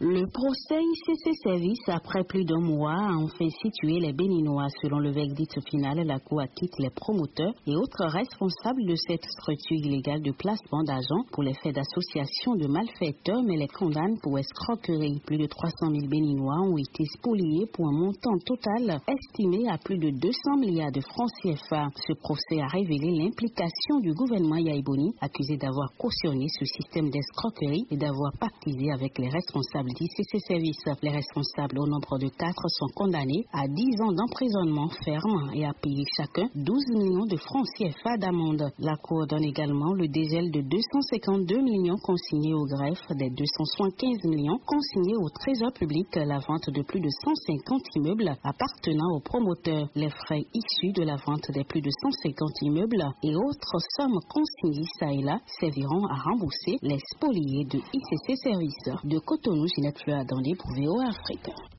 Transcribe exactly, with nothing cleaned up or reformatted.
Le procès I C C Service, après plus d'un mois, a enfin situé les Béninois. Selon le verdict final, la Cour acquitte les promoteurs et autres responsables de cette structure illégale de placement d'argent pour les faits d'association de malfaiteurs, mais les condamne pour escroquerie. Plus de trois cent mille Béninois ont été spoliés pour un montant total estimé à plus de deux cents milliards de francs C F A. Ce procès a révélé l'implication du gouvernement Yaya Boni, accusé d'avoir cautionné ce système d'escroquerie et d'avoir pactisé avec les responsables d'I C C Service. Les responsables, au nombre de quatre, sont condamnés à dix ans d'emprisonnement ferme et à payer chacun douze millions de francs C F A d'amende. La Cour donne également le dégel de deux cent cinquante-deux millions consignés au greffe, des deux cent soixante-quinze millions consignés au trésor public, la vente de plus de cent cinquante immeubles appartenant aux promoteurs, les frais issus de la vente des plus de cent cinquante immeubles et autres sommes consignées ça et là serviront à rembourser les spoliés de I C C Service. De Cotonou, Ginette Fleur Dandé pour V O A Afrique.